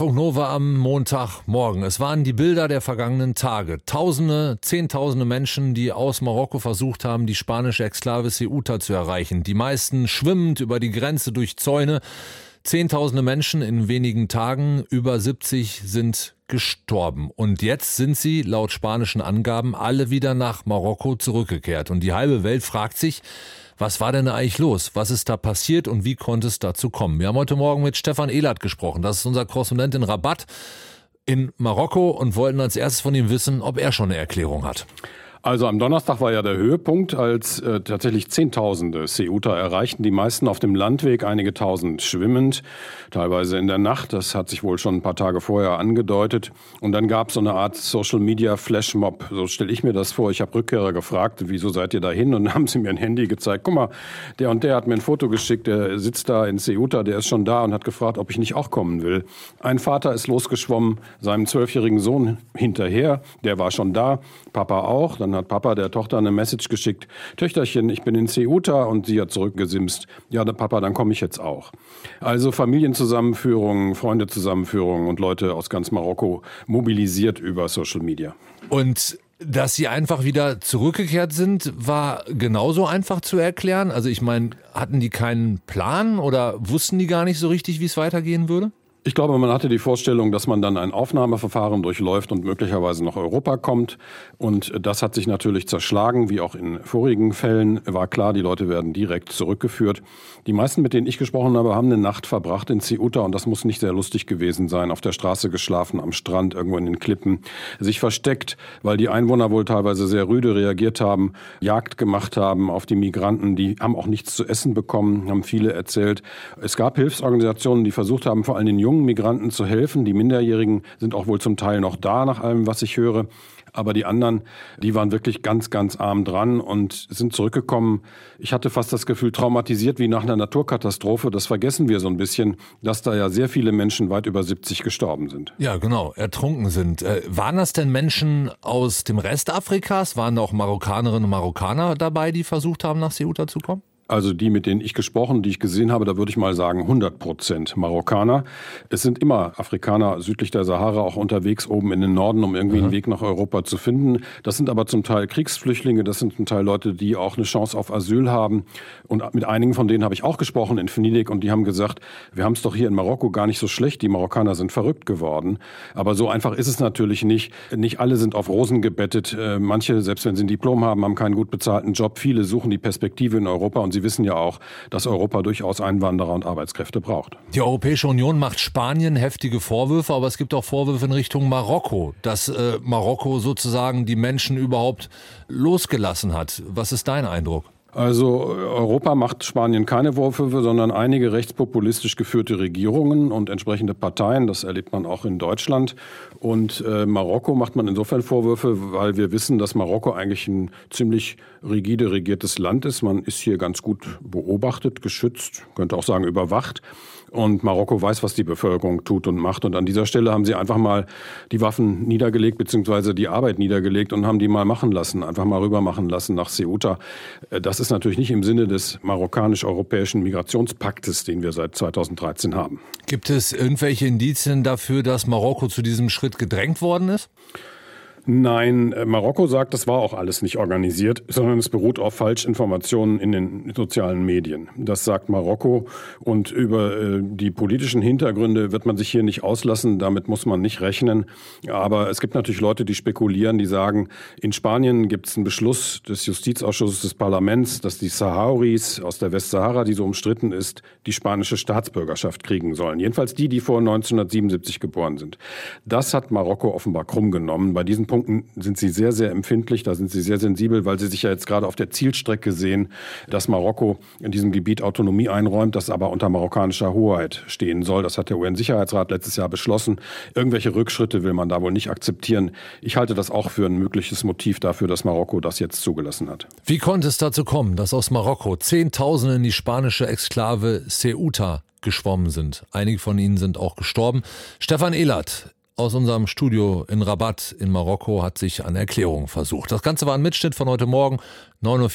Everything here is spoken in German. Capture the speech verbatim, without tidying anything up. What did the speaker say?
Punkt Nova am Montagmorgen. Es waren die Bilder der vergangenen Tage. Tausende, Zehntausende Menschen, die aus Marokko versucht haben, die spanische Exklave Ceuta zu erreichen. Die meisten schwimmend über die Grenze durch Zäune. Zehntausende Menschen in wenigen Tagen, über siebzig sind gestorben. Und jetzt sind sie, laut spanischen Angaben, alle wieder nach Marokko zurückgekehrt. Und die halbe Welt fragt sich, was war denn eigentlich los? Was ist da passiert und wie konnte es dazu kommen? Wir haben heute Morgen mit Stefan Ehlert gesprochen. Das ist unser Korrespondent in Rabat in Marokko und wollten als erstes von ihm wissen, ob er schon eine Erklärung hat. Also am Donnerstag war ja der Höhepunkt, als äh, tatsächlich Zehntausende Ceuta erreichten, die meisten auf dem Landweg, einige tausend schwimmend, teilweise in der Nacht. Das hat sich wohl schon ein paar Tage vorher angedeutet. Und dann gab es so eine Art Social-Media-Flashmob, so stelle ich mir das vor. Ich habe Rückkehrer gefragt, wieso seid ihr da hin? Und dann haben sie mir ein Handy gezeigt. Guck mal, der und der hat mir ein Foto geschickt, der sitzt da in Ceuta, der ist schon da und hat gefragt, ob ich nicht auch kommen will. Ein Vater ist losgeschwommen, seinem zwölfjährigen Sohn hinterher, der war schon da, Papa auch. Dann hat Papa der Tochter eine Message geschickt, Töchterchen, ich bin in Ceuta, und sie hat zurückgesimst, ja Papa, dann komme ich jetzt auch. Also Familienzusammenführungen, Freundezusammenführungen und Leute aus ganz Marokko mobilisiert über Social Media. Und dass sie einfach wieder zurückgekehrt sind, war genauso einfach zu erklären? Also ich meine, hatten die keinen Plan oder wussten die gar nicht so richtig, wie es weitergehen würde? Ich glaube, man hatte die Vorstellung, dass man dann ein Aufnahmeverfahren durchläuft und möglicherweise nach Europa kommt. Und das hat sich natürlich zerschlagen, wie auch in vorigen Fällen. War klar, die Leute werden direkt zurückgeführt. Die meisten, mit denen ich gesprochen habe, haben eine Nacht verbracht in Ceuta. Und das muss nicht sehr lustig gewesen sein. Auf der Straße geschlafen, am Strand, irgendwo in den Klippen. Sich versteckt, weil die Einwohner wohl teilweise sehr rüde reagiert haben, Jagd gemacht haben auf die Migranten. Die haben auch nichts zu essen bekommen, haben viele erzählt. Es gab Hilfsorganisationen, die versucht haben, vor allem den jungen Migranten zu helfen. Die Minderjährigen sind auch wohl zum Teil noch da, nach allem, was ich höre. Aber die anderen, die waren wirklich ganz, ganz arm dran und sind zurückgekommen. Ich hatte fast das Gefühl, traumatisiert wie nach einer Naturkatastrophe. Das vergessen wir so ein bisschen, dass da ja sehr viele Menschen, weit über siebzig, gestorben sind. Ja, genau, ertrunken sind. Äh, waren das denn Menschen aus dem Rest Afrikas? Waren da auch Marokkanerinnen und Marokkaner dabei, die versucht haben, nach Ceuta zu kommen? Also die, mit denen ich gesprochen, die ich gesehen habe, da würde ich mal sagen hundert Prozent Marokkaner. Es sind immer Afrikaner südlich der Sahara auch unterwegs, oben in den Norden, um irgendwie mhm. einen Weg nach Europa zu finden. Das sind aber zum Teil Kriegsflüchtlinge, das sind zum Teil Leute, die auch eine Chance auf Asyl haben. Und mit einigen von denen habe ich auch gesprochen in Venedig und die haben gesagt, wir haben es doch hier in Marokko gar nicht so schlecht, die Marokkaner sind verrückt geworden. Aber so einfach ist es natürlich nicht. Nicht alle sind auf Rosen gebettet. Manche, selbst wenn sie ein Diplom haben, haben keinen gut bezahlten Job. Viele suchen die Perspektive in Europa und sie Sie wissen ja auch, dass Europa durchaus Einwanderer und Arbeitskräfte braucht. Die Europäische Union macht Spanien heftige Vorwürfe, aber es gibt auch Vorwürfe in Richtung Marokko, dass äh, Marokko sozusagen die Menschen überhaupt losgelassen hat. Was ist dein Eindruck? Also Europa macht Spanien keine Vorwürfe, sondern einige rechtspopulistisch geführte Regierungen und entsprechende Parteien. Das erlebt man auch in Deutschland. Und äh, Marokko macht man insofern Vorwürfe, weil wir wissen, dass Marokko eigentlich ein ziemlich rigide regiertes Land ist. Man ist hier ganz gut beobachtet, geschützt, könnte auch sagen überwacht. Und Marokko weiß, was die Bevölkerung tut und macht. Und an dieser Stelle haben sie einfach mal die Waffen niedergelegt, beziehungsweise die Arbeit niedergelegt und haben die mal machen lassen, einfach mal rüber machen lassen nach Ceuta. Das ist natürlich nicht im Sinne des marokkanisch-europäischen Migrationspaktes, den wir seit zweitausenddreizehn haben. Gibt es irgendwelche Indizien dafür, dass Marokko zu diesem Schritt gedrängt worden ist? Nein, Marokko sagt, das war auch alles nicht organisiert, sondern es beruht auf Falschinformationen in den sozialen Medien. Das sagt Marokko und über äh, die politischen Hintergründe wird man sich hier nicht auslassen, damit muss man nicht rechnen. Aber es gibt natürlich Leute, die spekulieren, die sagen, in Spanien gibt es einen Beschluss des Justizausschusses des Parlaments, dass die Sahrawis aus der Westsahara, die so umstritten ist, die spanische Staatsbürgerschaft kriegen sollen. Jedenfalls die, die vor neunzehnhundertsiebenundsiebzig geboren sind. Das hat Marokko offenbar krumm genommen. Bei diesen Punkten sind sie sehr, sehr empfindlich, da sind sie sehr sensibel, weil sie sich ja jetzt gerade auf der Zielstrecke sehen, dass Marokko in diesem Gebiet Autonomie einräumt, das aber unter marokkanischer Hoheit stehen soll. Das hat der U N-Sicherheitsrat letztes Jahr beschlossen. Irgendwelche Rückschritte will man da wohl nicht akzeptieren. Ich halte das auch für ein mögliches Motiv dafür, dass Marokko das jetzt zugelassen hat. Wie konnte es dazu kommen, dass aus Marokko Zehntausende in die spanische Exklave Ceuta geschwommen sind? Einige von ihnen sind auch gestorben. Stefan Ehlert aus unserem Studio in Rabat in Marokko hat sich an Erklärungen versucht. Das Ganze war ein Mitschnitt von heute Morgen, neun Uhr